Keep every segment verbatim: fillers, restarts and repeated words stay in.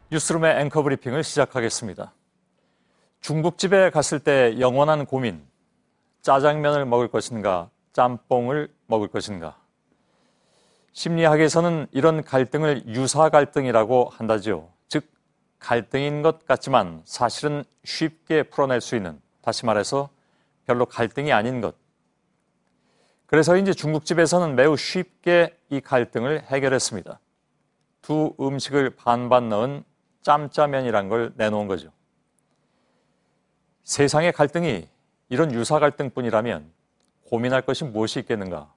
뉴스룸의 앵커 브리핑을 시작하겠습니다. 중국집에 갔을 때 영원한 고민, 짜장면을 먹을 것인가, 짬뽕을 먹을 것인가. 심리학에서는 이런 갈등을 유사 갈등이라고 한다지요. 즉, 갈등인 것 같지만 사실은 쉽게 풀어낼 수 있는, 다시 말해서 별로 갈등이 아닌 것. 그래서인지 중국집에서는 매우 쉽게 이 갈등을 해결했습니다. 두 음식을 반반 넣은 짬짜면이란 걸 내놓은 거죠. 세상의 갈등이 이런 유사 갈등뿐이라면 고민할 것이 무엇이 있겠는가?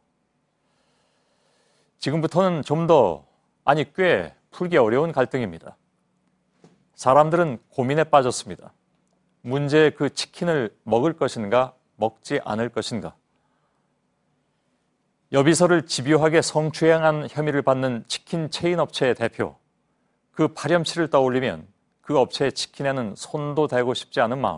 지금부터는 좀 더, 아니 꽤 풀기 어려운 갈등입니다. 사람들은 고민에 빠졌습니다. 문제의 그 치킨을 먹을 것인가, 먹지 않을 것인가? 여비서를 집요하게 성추행한 혐의를 받는 치킨 체인 업체의 대표, 그 파렴치를 떠올리면 그 업체의 치킨에는 손도 대고 싶지 않은 마음.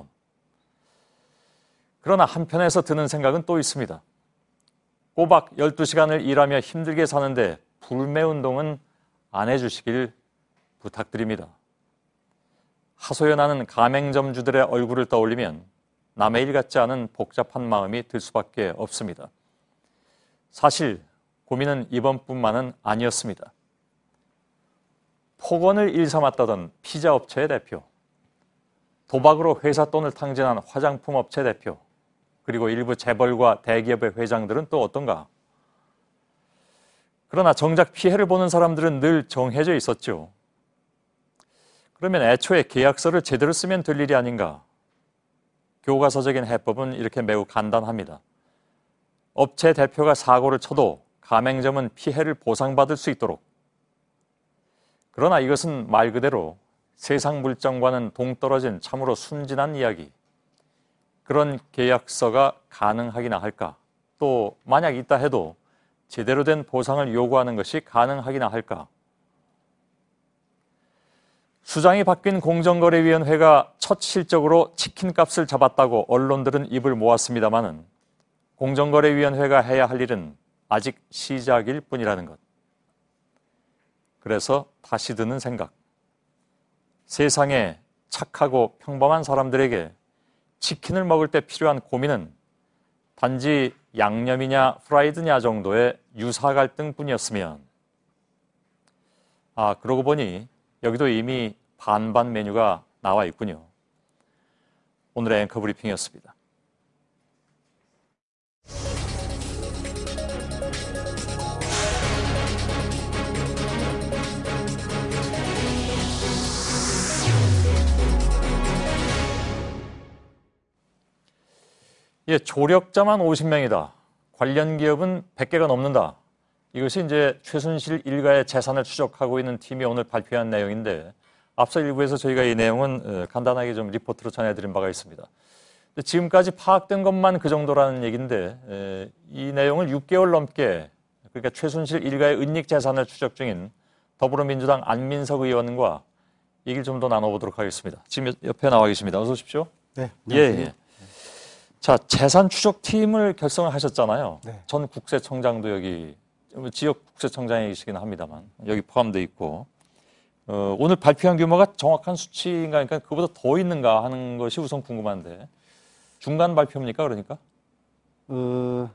그러나 한편에서 드는 생각은 또 있습니다. 꼬박 열두 시간을 일하며 힘들게 사는데 불매운동은 안 해주시길 부탁드립니다. 하소연하는 가맹점주들의 얼굴을 떠올리면 남의 일 같지 않은 복잡한 마음이 들 수밖에 없습니다. 사실 고민은 이번뿐만은 아니었습니다. 폭언을 일삼았다던 피자 업체의 대표, 도박으로 회사 돈을 탕진한 화장품 업체 대표, 그리고 일부 재벌과 대기업의 회장들은 또 어떤가? 그러나 정작 피해를 보는 사람들은 늘 정해져 있었죠. 그러면 애초에 계약서를 제대로 쓰면 될 일이 아닌가? 교과서적인 해법은 이렇게 매우 간단합니다. 업체 대표가 사고를 쳐도 가맹점은 피해를 보상받을 수 있도록. 그러나 이것은 말 그대로 세상 물정과는 동떨어진 참으로 순진한 이야기. 그런 계약서가 가능하기나 할까? 또 만약 있다 해도 제대로 된 보상을 요구하는 것이 가능하기나 할까? 수장이 바뀐 공정거래위원회가 첫 실적으로 치킨값을 잡았다고 언론들은 입을 모았습니다마는 공정거래위원회가 해야 할 일은 아직 시작일 뿐이라는 것. 그래서 다시 드는 생각. 세상에 착하고 평범한 사람들에게 치킨을 먹을 때 필요한 고민은 단지 양념이냐 프라이드냐 정도의 유사 갈등뿐이었으면, 아, 그러고 보니 여기도 이미 반반 메뉴가 나와 있군요. 오늘의 앵커 브리핑이었습니다. 예, 조력자만 오십 명이다. 관련 기업은 백 개가 넘는다. 이것이 이제 최순실 일가의 재산을 추적하고 있는 팀이 오늘 발표한 내용인데, 앞서 일부에서 저희가 이 내용은 간단하게 좀 리포트로 전해드린 바가 있습니다. 지금까지 파악된 것만 그 정도라는 얘기인데, 이 내용을 육 개월 넘게, 그러니까 최순실 일가의 은닉 재산을 추적 중인 더불어민주당 안민석 의원과 얘기를 좀 더 나눠보도록 하겠습니다. 지금 옆에 나와 계십니다. 어서 오십시오. 네. 예, 예. 자, 재산 추적팀을 결성을 하셨잖아요. 네. 전 국세청장도 여기, 지역 국세청장이시긴 합니다만, 여기 포함되어 있고, 어, 오늘 발표한 규모가 정확한 수치인가, 그러니까 그보다 더 있는가 하는 것이 우선 궁금한데, 중간 발표입니까, 그러니까? 어,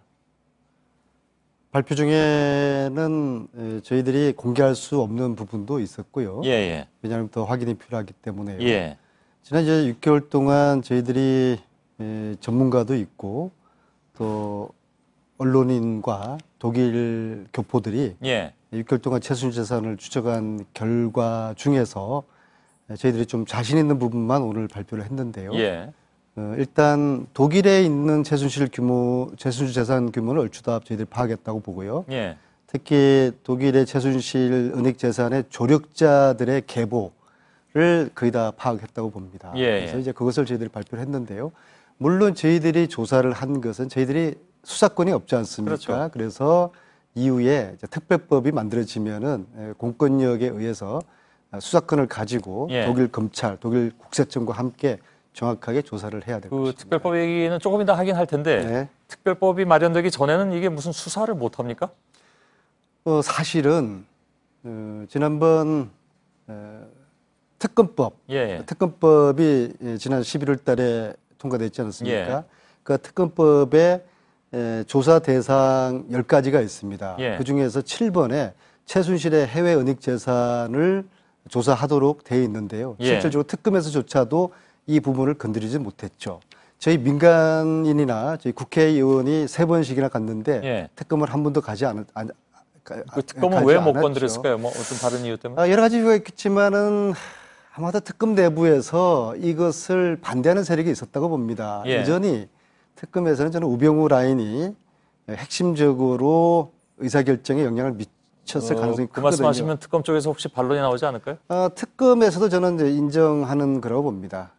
발표 중에는 저희들이 공개할 수 없는 부분도 있었고요. 예, 예. 왜냐하면 더 확인이 필요하기 때문에요. 예. 지난 이제 육 개월 동안 저희들이 에, 전문가도 있고 또 언론인과 독일 교포들이 예. 육 개월 동안 최순실 재산을 추적한 결과 중에서 저희들이 좀 자신 있는 부분만 오늘 발표를 했는데요. 예. 어, 일단 독일에 있는 최순실 규모, 최순실 재산 규모를 얼추 다 저희들이 파악했다고 보고요. 예. 특히 독일의 최순실 은닉 재산의 조력자들의 계보를 거의 다 파악했다고 봅니다. 예. 그래서 이제 그것을 저희들이 발표를 했는데요. 물론 저희들이 조사를 한 것은 저희들이 수사권이 없지 않습니까? 그렇죠. 그래서 이후에 이제 특별법이 만들어지면은 공권력에 의해서 수사권을 가지고 예. 독일 검찰, 독일 국세청과 함께 정확하게 조사를 해야 될 그 것입니다. 특별법 얘기는 조금 이따 하긴 할 텐데, 네. 특별법이 마련되기 전에는 이게 무슨 수사를 못 합니까? 어, 사실은 어, 지난번 어, 특검법, 예. 특검법이 지난 십일월 달에 통과됐지 않았습니까? 예. 그 특검법에 조사 대상 열 가지가 있습니다. 예. 그 중에서 칠 번에 최순실의 해외 은닉 재산을 조사하도록 되어 있는데요. 예. 실질적으로 특검에서조차도 이 부분을 건드리지 못했죠. 저희 민간인이나 저희 국회의원이 세 번씩이나 갔는데 예. 특검을 한 번도 가지 않았. 안, 그 특검은 왜 못 건드렸을까요? 뭐 어떤 다른 이유 때문에? 아, 여러 가지 이유가 있겠지만은 아마도 특검 내부에서 이것을 반대하는 세력이 있었다고 봅니다. 예. 여전히 특검에서는 저는 우병우 라인이 핵심적으로 의사결정에 영향을 미쳤을 어, 가능성이 그 크거든요. 말씀하시면 특검 쪽에서 혹시 반론이 나오지 않을까요? 어, 특검에서도 저는 이제 인정하는 거라고 봅니다.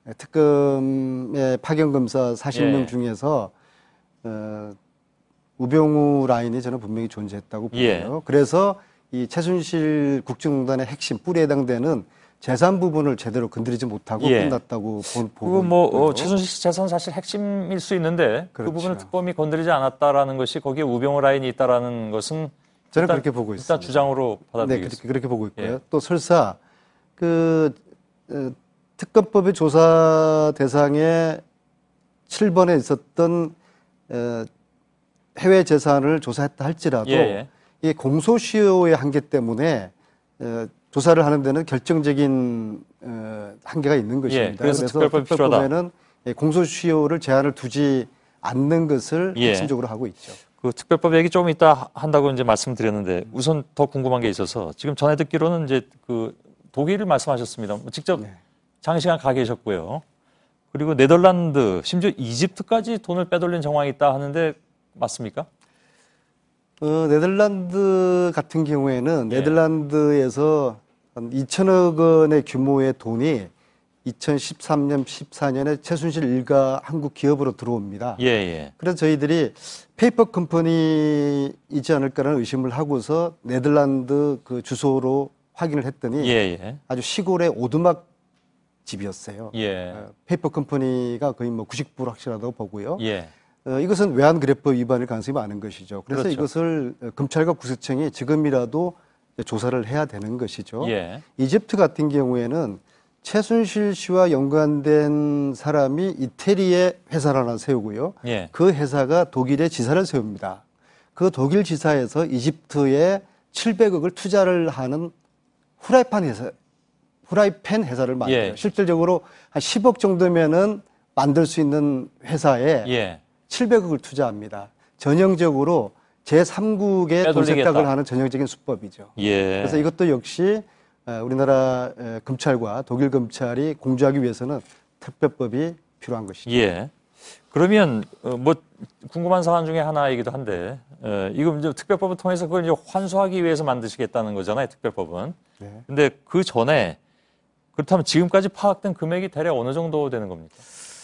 특검의 파견검사 사십 명 예. 중에서 어, 우병우 라인이 저는 분명히 존재했다고 보고요. 예. 그래서 이 최순실 국정농단의 핵심 뿌리에 해당되는 재산 부분을 제대로 건드리지 못하고 예. 끝났다고 보, 보고 그거 뭐 있고요. 어, 최순실 재산 사실 핵심일 수 있는데 그렇죠. 그 부분을 특검이 건드리지 않았다라는 것이 거기에 우병우 라인이 있다라는 것은 저는 일단, 그렇게 보고 있습니다. 일단 주장으로 네, 받아들이겠습니다. 그렇게, 그렇게 보고 있고요. 예. 또 설사 그 어, 특검법의 조사 대상에 칠 번에 있었던 어, 해외 재산을 조사했다 할지라도 예, 예. 이 공소시효의 한계 때문에 어, 조사를 하는 데는 결정적인 어, 한계가 있는 것입니다. 예, 그래서 특별법이 특별법에는 예, 공소시효를 제한을 두지 않는 것을 예. 핵심적으로 하고 있죠. 그 특별법 얘기 조금 이따 한다고 이제 말씀드렸는데 우선 더 궁금한 게 있어서 지금 전에 듣기로는 이제 그 독일을 말씀하셨습니다. 직접 네. 장시간 가 계셨고요. 그리고 네덜란드 심지어 이집트까지 돈을 빼돌린 정황이 있다 하는데 맞습니까? 어, 네덜란드 같은 경우에는 예. 네덜란드에서 한 이천억 원의 규모의 돈이 이천십삼 년, 십사 년에 최순실 일가 한국 기업으로 들어옵니다. 예, 예. 그래서 저희들이 페이퍼 컴퍼니이지 않을까라는 의심을 하고서 네덜란드 그 주소로 확인을 했더니 예, 예. 아주 시골의 오두막 집이었어요. 예. 어, 페이퍼 컴퍼니가 거의 뭐 구십 퍼센트 확실하다고 보고요. 예. 어, 이것은 외환그래프 위반일 가능성이 많은 것이죠. 그래서 그렇죠. 이것을 어, 검찰과 구세청이 지금이라도 조사를 해야 되는 것이죠. 예. 이집트 같은 경우에는 최순실 씨와 연관된 사람이 이태리에 회사를 하나 세우고요. 예. 그 회사가 독일에 지사를 세웁니다. 그 독일 지사에서 이집트에 칠백억을 투자를 하는 후라이팬 회사, 후라이팬 회사를 만들어요. 예. 실질적으로 한 십억 정도면은 만들 수 있는 회사에 예. 칠백억을 투자합니다. 전형적으로 제삼국의 돈 빼돌리겠다. 세탁을 하는 전형적인 수법이죠. 예. 그래서 이것도 역시 우리나라 검찰과 독일 검찰이 공조하기 위해서는 특별법이 필요한 것이죠. 예. 그러면 뭐 궁금한 사안 중에 하나이기도 한데 이거 이제 특별법을 통해서 그걸 이제 환수하기 위해서 만드시겠다는 거잖아요. 특별법은. 네. 근데 그 전에 그렇다면 지금까지 파악된 금액이 대략 어느 정도 되는 겁니까?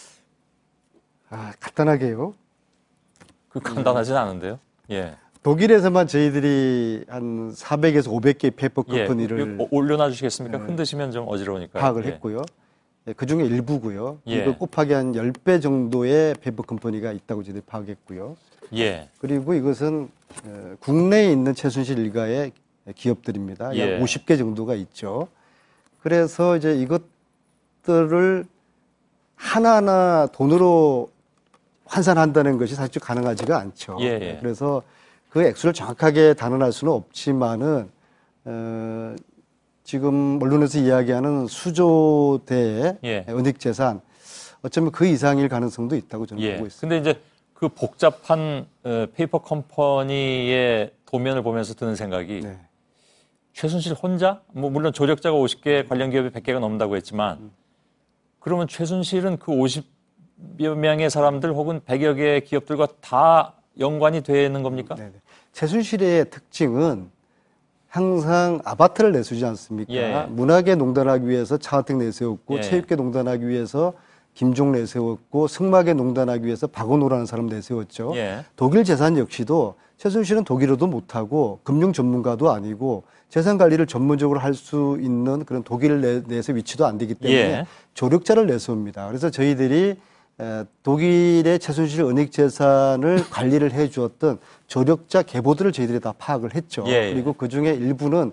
아, 간단하게요. 그 간단하진 않은데요. 예. 독일에서만 저희들이 한 사백에서 오백 개의 페이퍼 예. 컴퍼니를 이거 올려놔 주시겠습니까? 흔드시면 좀 어지러우니까. 파악을 예. 했고요. 그 중에 일부고요. 예. 이거 곱하기 한 십 배 정도의 페이퍼 컴퍼니가 있다고 저희들이 파악했고요. 예. 그리고 이것은 국내에 있는 최순실 일가의 기업들입니다. 예. 약 오십 개 정도가 있죠. 그래서 이제 이것들을 하나하나 돈으로 환산한다는 것이 사실 가능하지가 않죠. 예, 예. 그래서 그 액수를 정확하게 단언할 수는 없지만은 어, 지금 언론에서 이야기하는 수조대의 예. 은닉 재산 어쩌면 그 이상일 가능성도 있다고 저는 예. 보고 있습니다. 근데 이제 그 복잡한 어, 페이퍼 컴퍼니의 도면을 보면서 드는 생각이 네. 최순실 혼자? 뭐 물론 조력자가 오십 개, 관련 기업이 백 개가 넘는다고 했지만 그러면 최순실은 그 오십여 명의 사람들 혹은 백여 개의 기업들과 다 연관이 되는 겁니까? 네네. 최순실의 특징은 항상 아바타를 내세우지 않습니까? 예. 문학에 농단하기 위해서 차은택 내세웠고 예. 체육계 농단하기 위해서 김종 내세웠고 승마계 농단하기 위해서 박원호라는 사람 내세웠죠. 예. 독일 재산 역시도 최순실은 독일어도 못하고 금융 전문가도 아니고 재산 관리를 전문적으로 할 수 있는 그런 독일 내, 내에서 위치도 안 되기 때문에 예. 조력자를 내세웁니다. 그래서 저희들이 에, 독일의 최순실 은닉 재산을 관리를 해 주었던 조력자 계보들을 저희들이 다 파악을 했죠. 예. 그리고 그 중에 일부는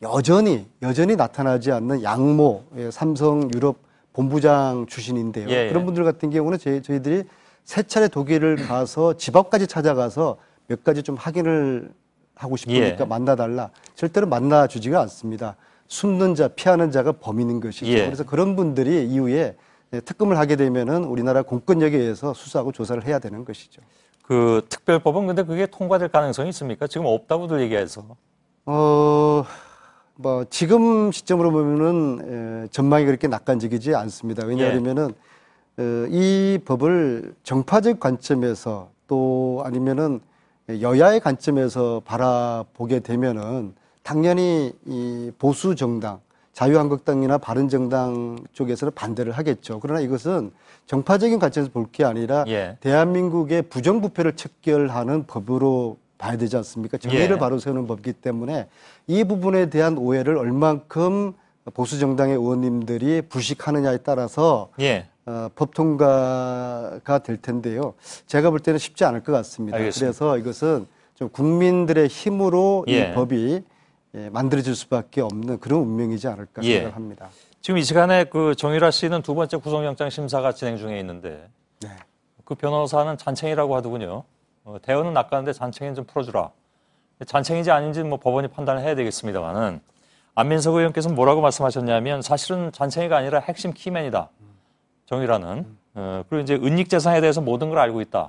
여전히 여전히 나타나지 않는 양모 예, 삼성 유럽 본부장 출신인데요. 예, 예. 그런 분들 같은 경우는 저희, 저희들이 세 차례 독일을 가서 집 앞까지 찾아가서 몇 가지 좀 확인을 하고 싶으니까 예. 만나달라. 절대로 만나주지가 않습니다. 숨는 자, 피하는 자가 범인인 것이죠. 예. 그래서 그런 분들이 이후에 특검을 하게 되면은 우리나라 공권력에 의해서 수사하고 조사를 해야 되는 것이죠. 그 특별법은 근데 그게 통과될 가능성이 있습니까? 지금 없다고들 얘기해서. 어, 뭐 지금 시점으로 보면은 에, 전망이 그렇게 낙관적이지 않습니다. 왜냐하면은 어, 이 법을 정파적 관점에서 또 아니면은 여야의 관점에서 바라보게 되면은 당연히 이 보수 정당, 자유한국당이나 바른정당 쪽에서는 반대를 하겠죠. 그러나 이것은 정파적인 관점에서 볼 게 아니라 예. 대한민국의 부정부패를 척결하는 법으로 봐야 되지 않습니까? 정의를 예. 바로 세우는 법이기 때문에 이 부분에 대한 오해를 얼만큼 보수 정당의 의원님들이 불식하느냐에 따라서 예. 어, 법 통과가 될 텐데요. 제가 볼 때는 쉽지 않을 것 같습니다. 알겠습니다. 그래서 이것은 좀 국민들의 힘으로 예. 이 법이 예, 만들어질 수밖에 없는 그런 운명이지 않을까 예. 생각합니다. 지금 이 시간에 그 정유라 씨는 두 번째 구속영장 심사가 진행 중에 있는데 네. 그 변호사는 잔챙이라고 하더군요. 어, 대언은 낚았는데 잔챙이는 좀 풀어주라. 잔챙이인지 아닌지 뭐 법원이 판단을 해야 되겠습니다만은 안민석 의원께서는 뭐라고 말씀하셨냐면 사실은 잔챙이가 아니라 핵심 키맨이다. 정유라는. 어, 그리고 이제 은닉재산에 대해서 모든 걸 알고 있다.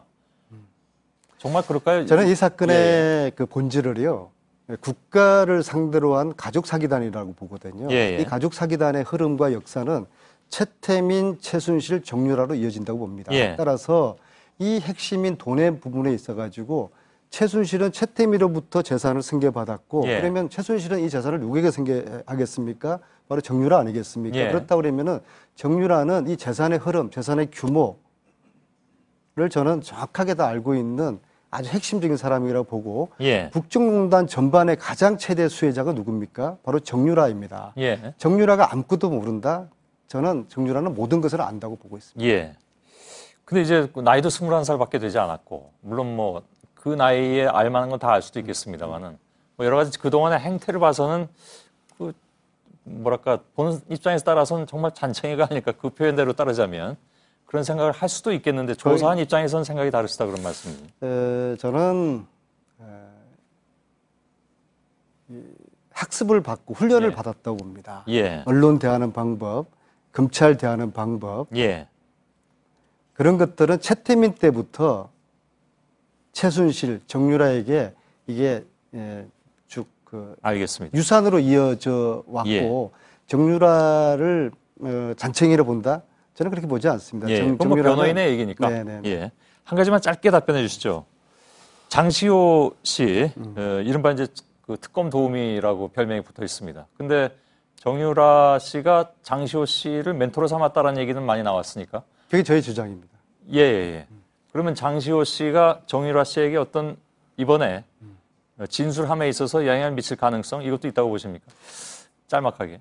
정말 그럴까요? 저는 이 사건의 예. 그 본질을요. 국가를 상대로 한 가족 사기단이라고 보거든요. 예, 예. 이 가족 사기단의 흐름과 역사는 최태민, 최순실, 정유라로 이어진다고 봅니다. 예. 따라서 이 핵심인 돈의 부분에 있어가지고 최순실은 최태민으로부터 재산을 승계받았고 예. 그러면 최순실은 이 재산을 누구에게 승계하겠습니까? 바로 정유라 아니겠습니까? 예. 그렇다고 그러면은 정유라는 이 재산의 흐름, 재산의 규모를 저는 정확하게 다 알고 있는 아주 핵심적인 사람이라고 보고 예. 국정농단 전반의 가장 최대 수혜자가 누굽니까? 바로 정유라입니다. 예. 정유라가 아무것도 모른다? 저는 정유라는 모든 것을 안다고 보고 있습니다. 예. 근데 이제 나이도 스물한 살밖에 되지 않았고 물론 뭐 그 나이에 알 만한 건 다 알 수도 있겠습니다만은 뭐 여러 가지 그동안의 행태를 봐서는 그 뭐랄까 보는 입장에서 따라서는 정말 잔챙이가 아닐까 그 표현대로 따르자면 그런 생각을 할 수도 있겠는데 조사한 입장에서는 생각이 다르시다 그런 말씀이죠. 에, 저는 에, 이, 학습을 받고 훈련을 예. 받았다고 봅니다. 예. 언론 대하는 방법, 검찰 대하는 방법 예. 그런 것들은 최태민 때부터 최순실, 정유라에게 이게 예, 쭉 그 알겠습니다. 유산으로 이어져 왔고 예. 정유라를 어, 잔챙이로 본다? 저는 그렇게 보지 않습니다. 예. 정, 그건 뭐 정유라는- 변호인의 얘기니까. 네네. 예. 한 가지만 짧게 답변해 주시죠. 장시호 씨, 음. 어, 이른바 이제 그 특검 도우미라고 별명이 붙어 있습니다. 근데 정유라 씨가 장시호 씨를 멘토로 삼았다라는 얘기는 많이 나왔으니까. 그게 저의 주장입니다. 예, 예, 예. 그러면 장시호 씨가 정유라 씨에게 어떤 이번에 진술함에 있어서 영향을 미칠 가능성 이것도 있다고 보십니까? 짤막하게.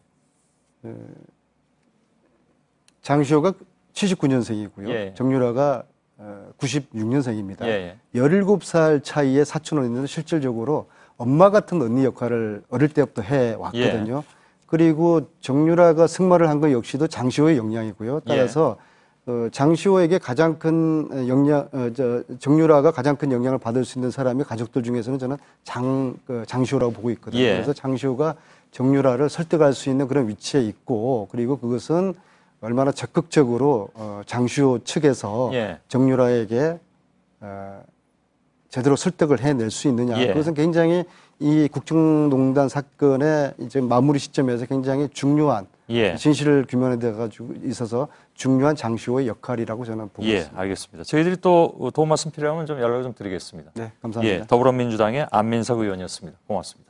장시호가 칠십구 년생이고요. 예. 정유라가 구십육 년생입니다. 예, 예. 열일곱 살 차이의 사촌은 있는데 실질적으로 엄마 같은 언니 역할을 어릴 때부터 해왔거든요. 예. 그리고 정유라가 승마를 한 것 역시도 장시호의 영향이고요. 따라서 예. 어, 장시호에게 가장 큰 영향, 어, 저, 정유라가 가장 큰 영향을 받을 수 있는 사람이 가족들 중에서는 저는 장, 그 장시호라고 보고 있거든요. 예. 그래서 장시호가 정유라를 설득할 수 있는 그런 위치에 있고 그리고 그것은 얼마나 적극적으로 어, 장시호 측에서 예. 정유라에게 어, 제대로 설득을 해낼 수 있느냐. 예. 그것은 굉장히 이 국정농단 사건의 이제 마무리 시점에서 굉장히 중요한 예. 진실을 규명해 가지고 있어서 중요한 장시호의 역할이라고 저는 보고 예, 있습니다. 알겠습니다. 저희들이 또 도움 말씀 필요하면 좀 연락을 좀 드리겠습니다. 네, 감사합니다. 예, 더불어민주당의 안민석 의원이었습니다. 고맙습니다.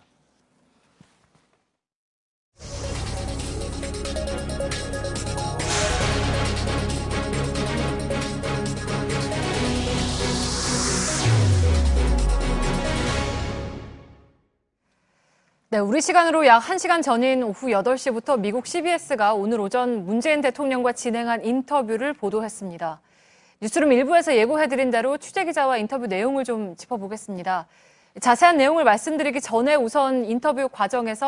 네, 우리 시간으로 약 한 시간 전인 오후 여덟 시부터 미국 씨비에스가 오늘 오전 문재인 대통령과 진행한 인터뷰를 보도했습니다. 뉴스룸 일부에서 예고해드린 대로 취재기자와 인터뷰 내용을 좀 짚어보겠습니다. 자세한 내용을 말씀드리기 전에 우선 인터뷰 과정에서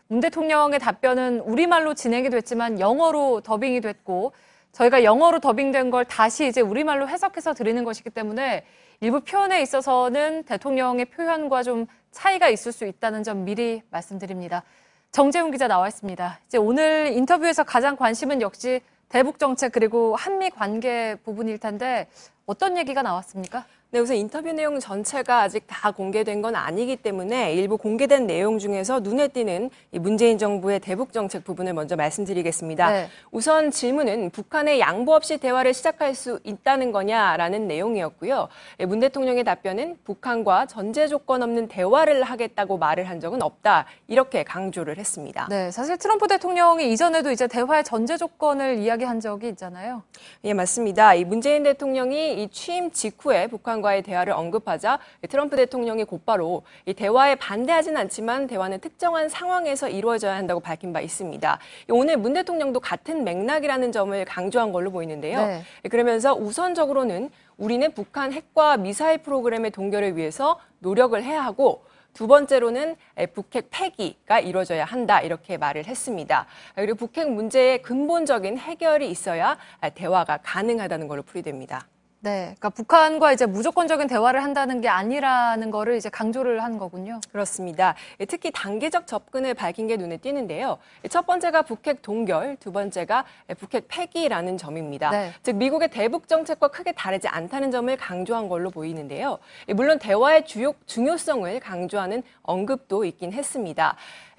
문 대통령의 답변은 우리말로 진행이 됐지만 영어로 더빙이 됐고 저희가 영어로 더빙된 걸 다시 이제 우리말로 해석해서 드리는 것이기 때문에 일부 표현에 있어서는 대통령의 표현과 좀 차이가 있을 수 있다는 점 미리 말씀드립니다. 정재훈 기자 나와 있습니다. 이제 오늘 인터뷰에서 가장 관심은 역시 대북 정책 그리고 한미 관계 부분일 텐데 어떤 얘기가 나왔습니까? 네, 우선 인터뷰 내용 전체가 아직 다 공개된 건 아니기 때문에 일부 공개된 내용 중에서 눈에 띄는 이 문재인 정부의 대북 정책 부분을 먼저 말씀드리겠습니다. 네. 우선 질문은 북한의 양보 없이 대화를 시작할 수 있다는 거냐라는 내용이었고요. 문 대통령의 답변은 북한과 전제 조건 없는 대화를 하겠다고 말을 한 적은 없다. 이렇게 강조를 했습니다. 네, 사실 트럼프 대통령이 이전에도 이제 대화의 전제 조건을 이야기한 적이 있잖아요. 예, 맞습니다. 이 문재인 대통령이 이 취임 직후에 북한 과의 대화를 언급하자 트럼프 대통령이 곧바로 이 대화에 반대하진 않지만 대화는 특정한 상황에서 이루어져야 한다고 밝힌 바 있습니다. 오늘 문 대통령도 같은 맥락이라는 점을 강조한 걸로 보이는데요. 네. 그러면서 우선적으로는 우리는 북한 핵과 미사일 프로그램의 동결을 위해서 노력을 해야 하고 두 번째로는 북핵 폐기가 이루어져야 한다 이렇게 말을 했습니다. 그리고 북핵 문제의 근본적인 해결이 있어야 대화가 가능하다는 걸로 풀이됩니다. 네, 그러니까 북한과 이제 무조건적인 대화를 한다는 게 아니라는 거를 이제 강조를 한 거군요. 그렇습니다. 특히 단계적 접근을 밝힌 게 눈에 띄는데요. 첫 번째가 북핵 동결, 두 번째가 북핵 폐기라는 점입니다. 네. 즉 미국의 대북 정책과 크게 다르지 않다는 점을 강조한 걸로 보이는데요. 물론 대화의 주요, 중요성을 강조하는 언급도 있긴 했습니다.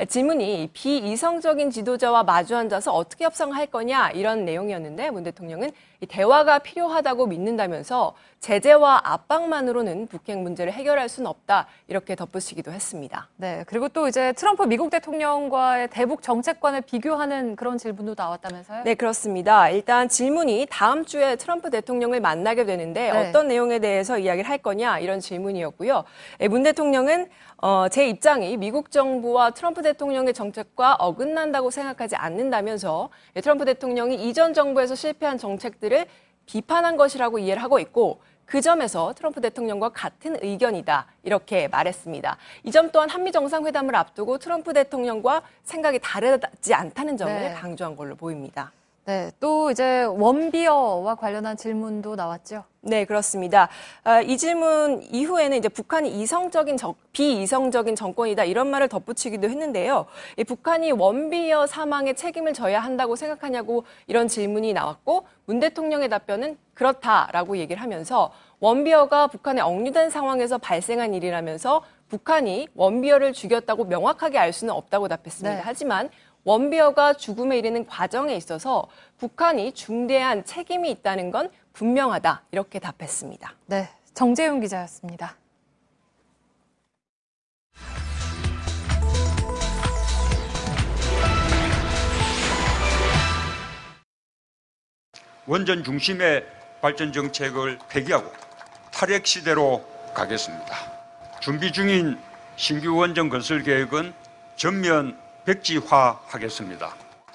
질문이 비이성적인 지도자와 마주 앉아서 어떻게 협상할 거냐 이런 내용이었는데 문 대통령은 이 대화가 필요하다고 믿는다면서 제재와 압박만으로는 북핵 문제를 해결할 수는 없다 이렇게 덧붙이기도 했습니다. 네, 그리고 또 이제 트럼프 미국 대통령과의 대북 정책관을 비교하는 그런 질문도 나왔다면서요? 네, 그렇습니다. 일단 질문이 다음 주에 트럼프 대통령을 만나게 되는데 네. 어떤 내용에 대해서 이야기를 할 거냐 이런 질문이었고요. 문 대통령은 어, 제 입장이 미국 정부와 트럼프 대통령의 정책과 어긋난다고 생각하지 않는다면서 트럼프 대통령이 이전 정부에서 실패한 정책들을 비판한 것이라고 이해를 하고 있고 그 점에서 트럼프 대통령과 같은 의견이다 이렇게 말했습니다. 이 점 또한 한미 정상회담을 앞두고 트럼프 대통령과 생각이 다르지 않다는 점을 네. 강조한 걸로 보입니다. 네, 또 이제 원비어와 관련한 질문도 나왔죠. 네, 그렇습니다. 아, 이 질문 이후에는 이제 북한이 이성적인 정, 비이성적인 정권이다 이런 말을 덧붙이기도 했는데요. 이 북한이 원비어 사망에 책임을 져야 한다고 생각하냐고 이런 질문이 나왔고 문 대통령의 답변은 그렇다라고 얘기를 하면서 원비어가 북한에 억류된 상황에서 발생한 일이라면서 북한이 원비어를 죽였다고 명확하게 알 수는 없다고 답했습니다. 네. 하지만 원비어가 죽음에 이르는 과정에 있어서 북한이 중대한 책임이 있다는 건 분명하다 이렇게 답했습니다. 네, 정재훈 기자였습니다. 원전 중심의 발전 정책을 폐기하고 탈핵 시대로 가겠습니다. 준비 중인 신규 원전 건설 계획은 전면 백지화하겠습니다.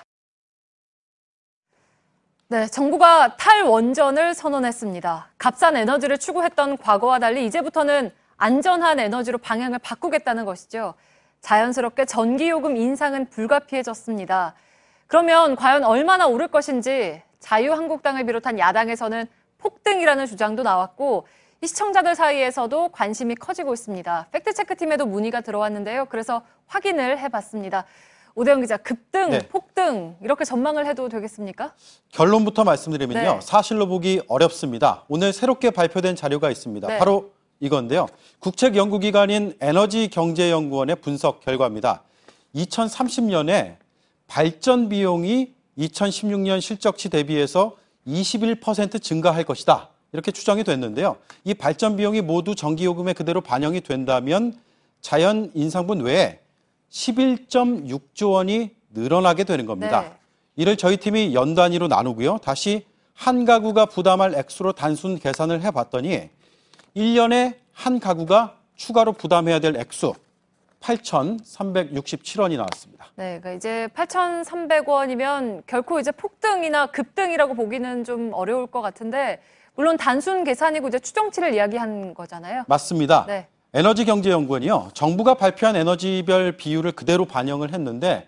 네, 정부가 탈원전을 선언했습니다. 값싼 에너지를 추구했던 과거와 달리 이제부터는 안전한 에너지로 방향을 바꾸겠다는 것이죠. 자연스럽게 전기요금 인상은 불가피해졌습니다. 그러면 과연 얼마나 오를 것인지 자유한국당을 비롯한 야당에서는 폭등이라는 주장도 나왔고 이 시청자들 사이에서도 관심이 커지고 있습니다. 팩트체크팀에도 문의가 들어왔는데요. 그래서 확인을 해봤습니다. 오대영 기자, 급등, 네. 폭등 이렇게 전망을 해도 되겠습니까? 결론부터 말씀드리면요. 네. 사실로 보기 어렵습니다. 오늘 새롭게 발표된 자료가 있습니다. 네. 바로 이건데요. 국책연구기관인 에너지경제연구원의 분석 결과입니다. 이천삼십 년에 발전 비용이 이천십육 년 실적치 대비해서 이십일 퍼센트 증가할 것이다. 이렇게 추정이 됐는데요. 이 발전 비용이 모두 전기요금에 그대로 반영이 된다면 자연 인상분 외에 십일 점 육조 원이 늘어나게 되는 겁니다. 네. 이를 저희 팀이 연 단위로 나누고요. 다시 한 가구가 부담할 액수로 단순 계산을 해봤더니 일 년에 한 가구가 추가로 부담해야 될 액수 팔천삼백육십칠 원이 나왔습니다. 네, 그러니까 이제 팔천삼백 원이면 결코 이제 폭등이나 급등이라고 보기는 좀 어려울 것 같은데 물론 단순 계산이고 이제 추정치를 이야기한 거잖아요. 맞습니다. 네. 에너지경제연구원이요. 정부가 발표한 에너지별 비율을 그대로 반영을 했는데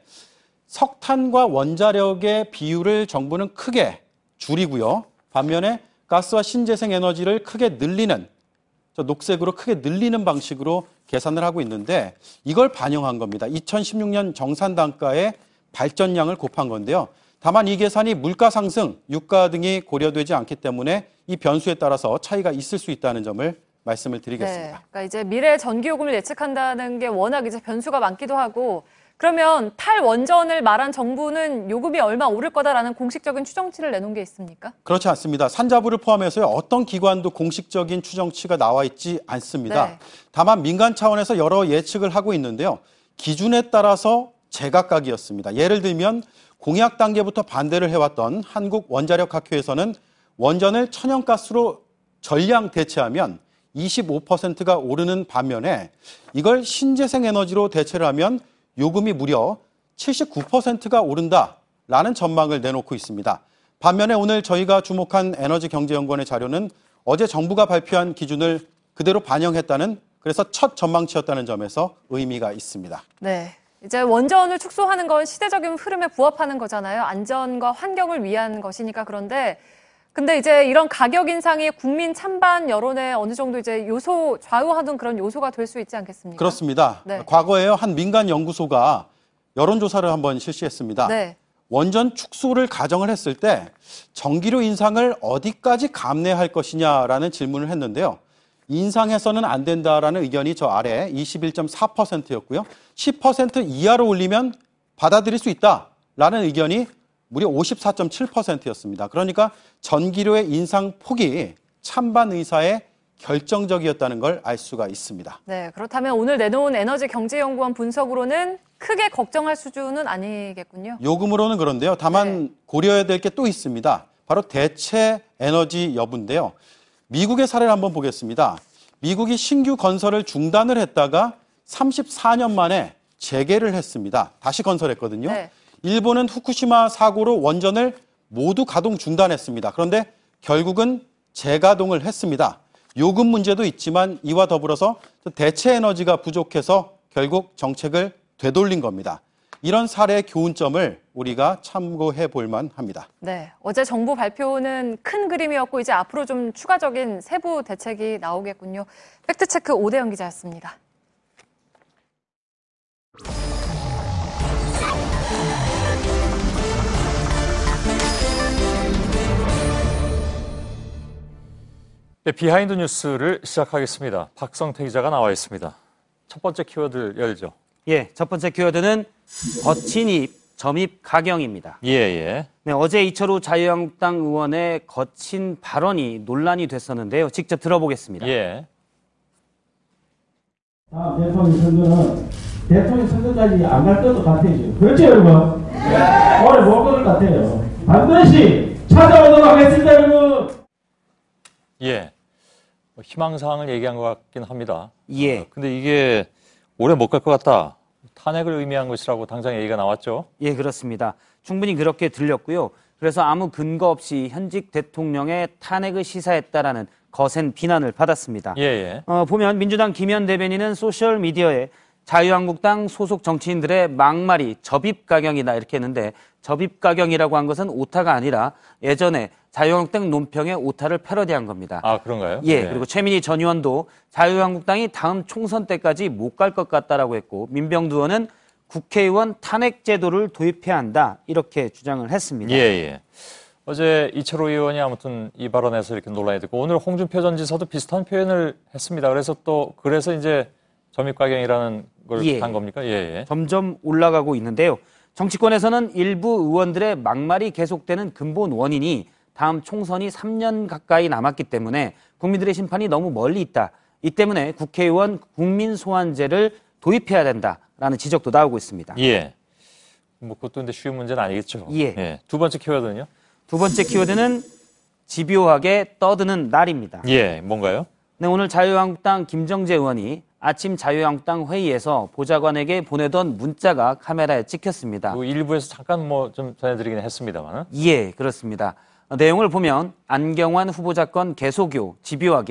석탄과 원자력의 비율을 정부는 크게 줄이고요. 반면에 가스와 신재생 에너지를 크게 늘리는, 저 녹색으로 크게 늘리는 방식으로 계산을 하고 있는데 이걸 반영한 겁니다. 이천십육 년 정산 단가의 발전량을 곱한 건데요. 다만 이 계산이 물가 상승, 유가 등이 고려되지 않기 때문에 이 변수에 따라서 차이가 있을 수 있다는 점을 말씀을 드리겠습니다. 네, 그러니까 이제 미래 전기요금을 예측한다는 게 워낙 이제 변수가 많기도 하고, 그러면 탈원전을 말한 정부는 요금이 얼마 오를 거다라는 공식적인 추정치를 내놓은 게 있습니까? 그렇지 않습니다. 산자부를 포함해서 어떤 기관도 공식적인 추정치가 나와 있지 않습니다. 네. 다만 민간 차원에서 여러 예측을 하고 있는데요. 기준에 따라서 제각각이었습니다. 예를 들면 공약 단계부터 반대를 해왔던 한국원자력학회에서는 원전을 천연가스로 전량 대체하면 이십오 퍼센트가 오르는 반면에 이걸 신재생 에너지로 대체를 하면 요금이 무려 칠십구 퍼센트가 오른다라는 전망을 내놓고 있습니다. 반면에 오늘 저희가 주목한 에너지경제연구원의 자료는 어제 정부가 발표한 기준을 그대로 반영했다는, 그래서 첫 전망치였다는 점에서 의미가 있습니다. 네. 이제 원전을 축소하는 건 시대적인 흐름에 부합하는 거잖아요. 안전과 환경을 위한 것이니까. 그런데 근데 이제 이런 가격 인상이 국민 찬반 여론에 어느 정도 이제 요소, 좌우하던 그런 요소가 될 수 있지 않겠습니까? 그렇습니다. 네. 과거에 한 민간 연구소가 여론조사를 한번 실시했습니다. 네. 원전 축소를 가정을 했을 때 전기료 인상을 어디까지 감내할 것이냐라는 질문을 했는데요. 인상해서는 안 된다라는 의견이 저 아래 이십일 점 사 퍼센트였고요. 십 퍼센트 이하로 올리면 받아들일 수 있다라는 의견이 무려 오십사 점 칠 퍼센트였습니다. 그러니까 전기료의 인상 폭이 찬반 의사에 결정적이었다는 걸 알 수가 있습니다. 네, 그렇다면 오늘 내놓은 에너지경제연구원 분석으로는 크게 걱정할 수준은 아니겠군요. 요금으로는 그런데요. 다만 네. 고려해야 될 게 또 있습니다. 바로 대체 에너지 여부인데요. 미국의 사례를 한번 보겠습니다. 미국이 신규 건설을 중단을 했다가 삼십사 년 만에 재개를 했습니다. 다시 건설했거든요. 네. 일본은 후쿠시마 사고로 원전을 모두 가동 중단했습니다. 그런데 결국은 재가동을 했습니다. 요금 문제도 있지만 이와 더불어서 대체 에너지가 부족해서 결국 정책을 되돌린 겁니다. 이런 사례의 교훈점을 우리가 참고해 볼 만합니다. 네, 어제 정부 발표는 큰 그림이었고 이제 앞으로 좀 추가적인 세부 대책이 나오겠군요. 팩트체크 오대영 기자였습니다. 네, 비하인드 뉴스를 시작하겠습니다. 박성태 기자가 나와 있습니다. 첫 번째 키워드 열죠. 예, 첫 번째 키워드는 거친 입, 점입 가경입니다. 예, 예. 네, 어제 이철우 자유한국당 의원의 거친 발언이 논란이 됐었는데요. 직접 들어보겠습니다. 예. 다음 대통령 선거는 대통령 선거까지 안 갈 것도 같아요. 그렇죠, 여러분? 네. 오래 못 갈 것 같아요. 반드시 찾아오도록 하겠습니다, 여러분. 예. 희망사항을 얘기한 것 같긴 합니다. 예. 어, 근데 이게 오래 못 갈 것 같다. 탄핵을 의미한 것이라고 당장 얘기가 나왔죠. 예, 그렇습니다. 충분히 그렇게 들렸고요. 그래서 아무 근거 없이 현직 대통령의 탄핵을 시사했다라는 거센 비난을 받았습니다. 예, 예. 어, 보면 민주당 김현 대변인은 소셜미디어에 자유한국당 소속 정치인들의 막말이 접입가경이다 이렇게 했는데 접입가경이라고 한 것은 오타가 아니라 예전에 자유한국당 논평의 오타를 패러디한 겁니다. 아, 그런가요? 예, 네. 그리고 최민희 전 의원도 자유한국당이 다음 총선 때까지 못 갈 것 같다라고 했고 민병두 의원은 국회의원 탄핵 제도를 도입해야 한다 이렇게 주장을 했습니다. 예, 예. 어제 이철우 의원이 아무튼 이 발언에서 이렇게 논란이 됐고 오늘 홍준표 전 지사도 비슷한 표현을 했습니다. 그래서 또 그래서 이제 점입가경이라는 걸 예. 한 겁니까? 예, 예. 점점 올라가고 있는데요. 정치권에서는 일부 의원들의 막말이 계속되는 근본 원인이 다음 총선이 삼 년 가까이 남았기 때문에 국민들의 심판이 너무 멀리 있다. 이 때문에 국회의원 국민소환제를 도입해야 된다라는 지적도 나오고 있습니다. 예. 뭐 그것도 근데 쉬운 문제는 아니겠죠. 예. 예. 두 번째 키워드는요? 두 번째 키워드는 집요하게 떠드는 날입니다. 예, 뭔가요? 네, 오늘 자유한국당 김정재 의원이 아침 자유한국당 회의에서 보좌관에게 보내던 문자가 카메라에 찍혔습니다. 그 일부에서 잠깐 뭐 좀 전해드리긴 했습니다만. 예, 그렇습니다. 내용을 보면 안경환 후보자 건 계속요, 집요하게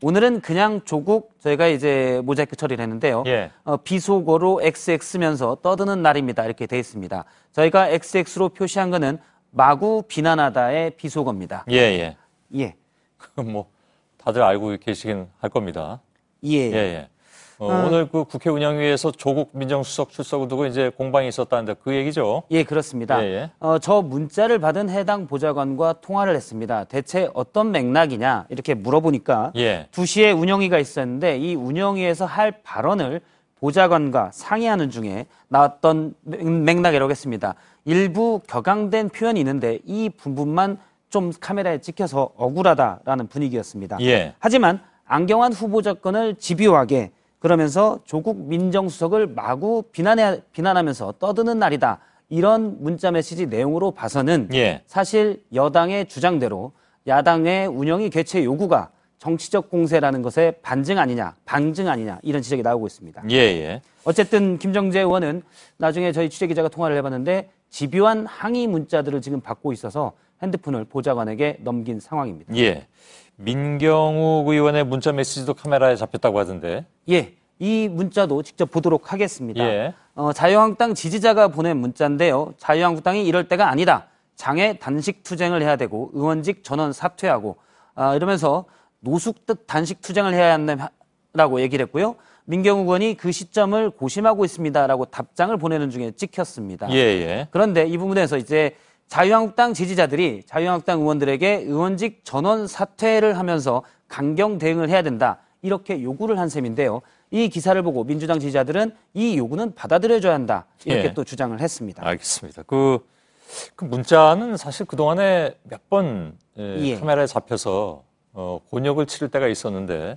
오늘은 그냥 조국 저희가 이제 모자이크 처리를 했는데요. 예. 어, 비속어로 엑스엑스 쓰면서 떠드는 날입니다. 이렇게 돼 있습니다. 저희가 엑스엑스로 표시한 거는 마구 비난하다의 비속어입니다. 예, 예. 예. 그 뭐 다들 알고 계시긴 할 겁니다. 예. 예, 예. 어, 어. 오늘 그 국회 운영위에서 조국 민정수석 출석을 두고 이제 공방이 있었다는데 그 얘기죠? 예, 그렇습니다. 예, 예. 어, 저 문자를 받은 해당 보좌관과 통화를 했습니다. 대체 어떤 맥락이냐 이렇게 물어보니까 예. 두 시에 운영위가 있었는데 이 운영위에서 할 발언을 보좌관과 상의하는 중에 나왔던 맥락이라고 했습니다. 일부 격앙된 표현이 있는데 이 부분만 좀 카메라에 찍혀서 억울하다라는 분위기였습니다. 예. 하지만 안경환 후보자 건을 집요하게 그러면서 조국 민정수석을 마구 비난해, 비난하면서 떠드는 날이다. 이런 문자 메시지 내용으로 봐서는 예. 사실 여당의 주장대로 야당의 운영위 개최 요구가 정치적 공세라는 것의 반증 아니냐, 방증 아니냐 이런 지적이 나오고 있습니다. 예, 예. 어쨌든 김정재 의원은 나중에 저희 취재기자가 통화를 해봤는데 집요한 항의 문자들을 지금 받고 있어서 핸드폰을 보좌관에게 넘긴 상황입니다. 예. 민경욱 의원의 문자 메시지도 카메라에 잡혔다고 하던데. 예, 이 문자도 직접 보도록 하겠습니다. 예. 어, 자유한국당 지지자가 보낸 문자인데요. 자유한국당이 이럴 때가 아니다. 장애 단식 투쟁을 해야 되고 의원직 전원 사퇴하고 아, 이러면서 노숙듯 단식 투쟁을 해야 한다라고 얘기를 했고요. 민경욱 의원이 그 시점을 고심하고 있습니다라고 답장을 보내는 중에 찍혔습니다. 예, 예. 그런데 이 부분에서 이제 자유한국당 지지자들이 자유한국당 의원들에게 의원직 전원 사퇴를 하면서 강경 대응을 해야 된다. 이렇게 요구를 한 셈인데요. 이 기사를 보고 민주당 지지자들은 이 요구는 받아들여줘야 한다. 이렇게 예. 또 주장을 했습니다. 알겠습니다. 그, 그 문자는 사실 그동안에 몇 번 예, 예. 카메라에 잡혀서 어, 곤욕을 치를 때가 있었는데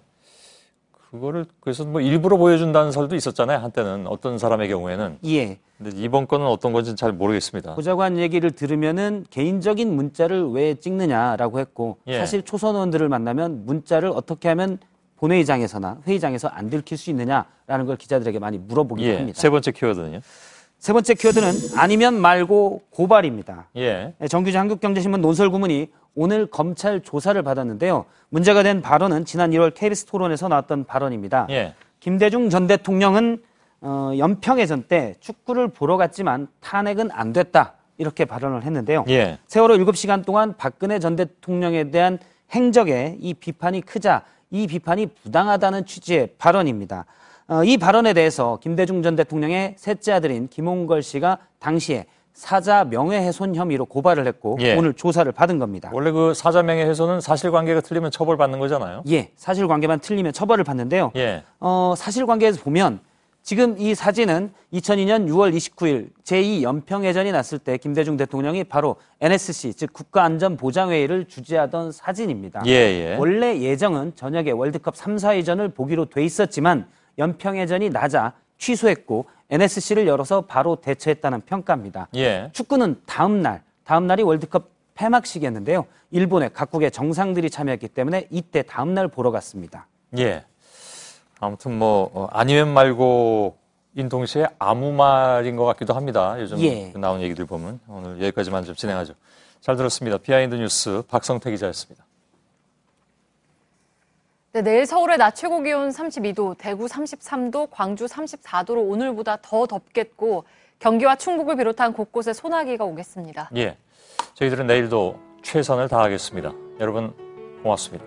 그거를 그래서 뭐 일부러 보여준다는 설도 있었잖아요. 한때는 어떤 사람의 경우에는. 예. 근데 이번 건은 어떤 건지는 잘 모르겠습니다. 보좌관 얘기를 들으면은 개인적인 문자를 왜 찍느냐라고 했고 예. 사실 초선 의원들을 만나면 문자를 어떻게 하면 본회의장에서나 회의장에서 안 들킬 수 있느냐라는 걸 기자들에게 많이 물어보기도 예. 합니다. 세 번째 키워드는요? 세 번째 키워드는 아니면 말고 고발입니다. 예. 정규재 한국경제신문 논설구문이 오늘 검찰 조사를 받았는데요. 문제가 된 발언은 지난 일월 케이비에스 토론에서 나왔던 발언입니다. 예. 김대중 전 대통령은 어, 연평해전 때 축구를 보러 갔지만 탄핵은 안 됐다. 이렇게 발언을 했는데요. 예. 세월호 일곱 시간 동안 박근혜 전 대통령에 대한 행적에 이 비판이 크자 이 비판이 부당하다는 취지의 발언입니다. 어, 이 발언에 대해서 김대중 전 대통령의 셋째 아들인 김홍걸 씨가 당시에 사자 명예훼손 혐의로 고발을 했고 예. 오늘 조사를 받은 겁니다. 원래 그 사자 명예훼손은 사실관계가 틀리면 처벌받는 거잖아요. 예, 사실관계만 틀리면 처벌을 받는데요. 예. 어, 사실관계에서 보면 지금 이 사진은 이천이 년 유월 이십구일 제이 연평해전이 났을 때 김대중 대통령이 바로 엔에스씨, 즉 국가안전보장회의를 주재하던 사진입니다. 예, 예. 원래 예정은 저녁에 월드컵 삼, 사위전을 보기로 돼 있었지만 연평해전이 나자 취소했고 엔에스씨를 열어서 바로 대처했다는 평가입니다. 예. 축구는 다음 날, 다음 날이 월드컵 폐막식이었는데요. 일본의 각국의 정상들이 참여했기 때문에 이때 다음 날 보러 갔습니다. 예. 아무튼 뭐 어, 아니면 말고인 동시에 아무 말인 것 같기도 합니다. 요즘 예. 나온 얘기들 보면 오늘 여기까지만 좀 진행하죠. 잘 들었습니다. 비하인드 뉴스 박성태 기자였습니다. 네, 내일 서울의 낮 최고 기온 삼십이 도, 대구 삼십삼 도, 광주 삼십사 도로 오늘보다 더 덥겠고 경기와 충북을 비롯한 곳곳에 소나기가 오겠습니다. 예. 저희들은 내일도 최선을 다하겠습니다. 여러분 고맙습니다.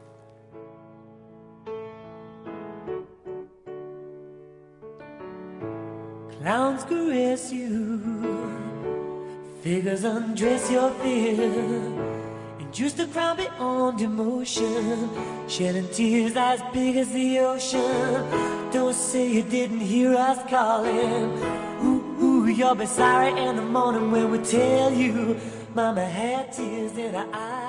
Clowns caress you, figures undress your fear, and use the crown beyond emotion, shedding tears as big as the ocean. Don't say you didn't hear us calling. Ooh, ooh, you'll be sorry in the morning when we tell you, Mama had tears in her eyes.